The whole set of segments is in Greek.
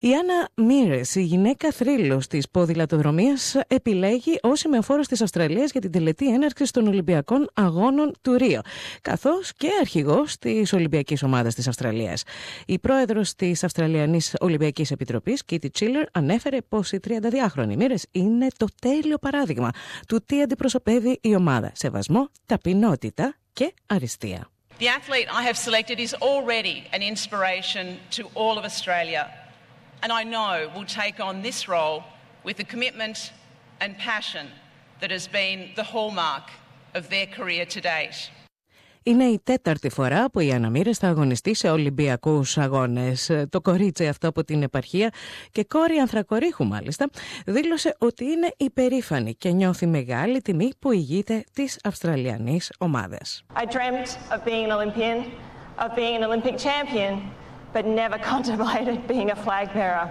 Η Άννα Μίρες, η γυναίκα θρύλος της ποδηλατοδρομίας, επιλέγει ως σημεοφόρος της Αυστραλίας για την τελετή έναρξης των Ολυμπιακών Αγώνων του Ρίο, καθώς και αρχηγός της Ολυμπιακής Ομάδας της Αυστραλίας. Η πρόεδρος της Αυστραλιανής Ολυμπιακής Επιτροπής, Κίτι Τσίλερ, ανέφερε πως η 32χρονη Μίρες είναι το τέλειο παράδειγμα του τι αντιπροσωπεύει η ομάδα: σεβασμό, ταπεινότητα και αριστεία. The athlete I have selected is already an inspiration to all of Australia, and I know will take on this role with the commitment and passion that has been the hallmark of their career to date. Είναι η τέταρτη φορά που η Άννα Μίρες θα αγωνιστεί σε Ολυμπιακούς Αγώνες. Το κορίτσι αυτό από την επαρχία και κόρη Ανθρακορίχου μάλιστα, δήλωσε ότι είναι υπερήφανη και νιώθει μεγάλη τιμή που ηγείται της Αυστραλιανής ομάδας. I dreamt of being an Olympian, of being an Olympic champion, but never contemplated being a flag bearer.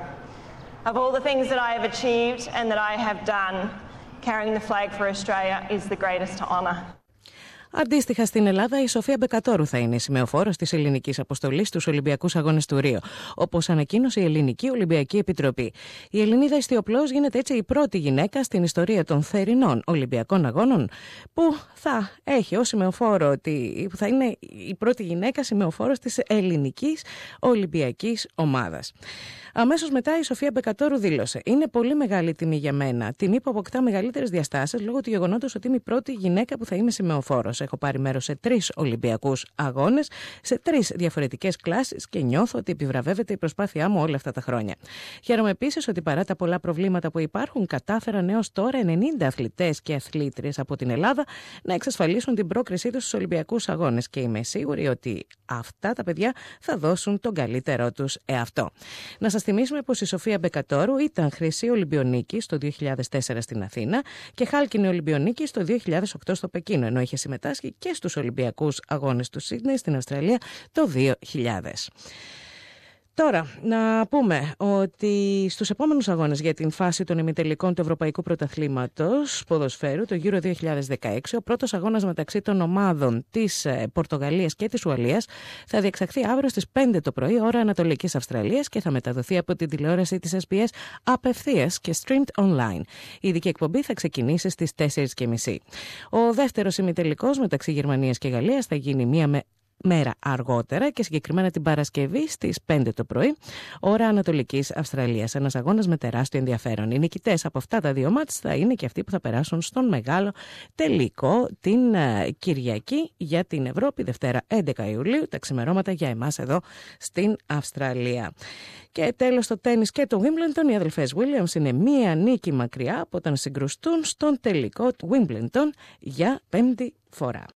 Of all the things that I have achieved and that I have done, carrying the flag for Australia is the greatest honor. Αντίστοιχα, στην Ελλάδα η Σοφία Μπεκατόρου θα είναι σημεοφόρος της ελληνικής αποστολής στους Ολυμπιακούς Αγώνες του Ρίο, όπως ανακοίνωσε η Ελληνική Ολυμπιακή Επιτροπή. Η Ελληνίδα ιστιοπλώς γίνεται έτσι η πρώτη γυναίκα στην ιστορία των θερινών Ολυμπιακών Αγώνων που θα έχει ως σημεοφόρο, που θα είναι η πρώτη γυναίκα σημεοφόρος της ελληνικής Ολυμπιακής Ομάδας. Αμέσως μετά η Σοφία Μπεκατόρου δήλωσε: «Είναι πολύ μεγάλη τιμή για μένα. Τιμή που αποκτά μεγαλύτερες διαστάσεις λόγω του γεγονότος ότι είμαι η πρώτη γυναίκα που θα είμαι σημεοφόρος. Έχω πάρει μέρος σε 3 Ολυμπιακούς Αγώνες, σε 3 διαφορετικές κλάσεις και νιώθω ότι επιβραβεύεται η προσπάθειά μου όλα αυτά τα χρόνια. Χαίρομαι επίσης ότι παρά τα πολλά προβλήματα που υπάρχουν, κατάφεραν έως τώρα 90 αθλητές και αθλήτριες από την Ελλάδα να εξασφαλίσουν την πρόκρισή τους στους Ολυμπιακούς Αγώνες και είμαι σίγουρη ότι αυτά τα παιδιά θα δώσουν τον καλύτερό τους εαυτό». Να σας θυμίσουμε πως η Σοφία Μπεκατόρου ήταν χρυσή Ολυμπιονίκη το 2004 στην Αθήνα και χάλκινη Ολυμπιονίκη το 2008 στο Πεκίνο, ενώ είχε συμμετάσχει και στους Ολυμπιακούς Αγώνες του Σίδνεϊ στην Αυστραλία το 2000. Τώρα, να πούμε ότι στους επόμενους αγώνες για την φάση των ημιτελικών του Ευρωπαϊκού Πρωταθλήματος Ποδοσφαίρου, το Euro 2016, ο πρώτος αγώνας μεταξύ των ομάδων της Πορτογαλίας και της Ουαλίας θα διεξαχθεί αύριο στις 5 το πρωί, ώρα Ανατολικής Αυστραλίας, και θα μεταδοθεί από την τηλεόραση της SBS απευθείας και streamed online. Η ειδική εκπομπή θα ξεκινήσει στις 4:30. Ο δεύτερος ημιτελικός μεταξύ Γερμανίας και Γαλλίας θα γίνει μία μέρα αργότερα και συγκεκριμένα την Παρασκευή στις 5 το πρωί, ώρα Ανατολικής Αυστραλίας. Ένας αγώνας με τεράστιο ενδιαφέρον. Οι νικητές από αυτά τα δύο μάτς θα είναι και αυτοί που θα περάσουν στον μεγάλο τελικό την Κυριακή για την Ευρώπη, Δευτέρα 11 Ιουλίου, τα ξημερώματα για εμάς εδώ στην Αυστραλία. Και τέλος, το τένις και το Wimbledon. Οι αδελφές Williams είναι μία νίκη μακριά από όταν συγκρουστούν στον τελικό του Wimbledon για 5η φορά.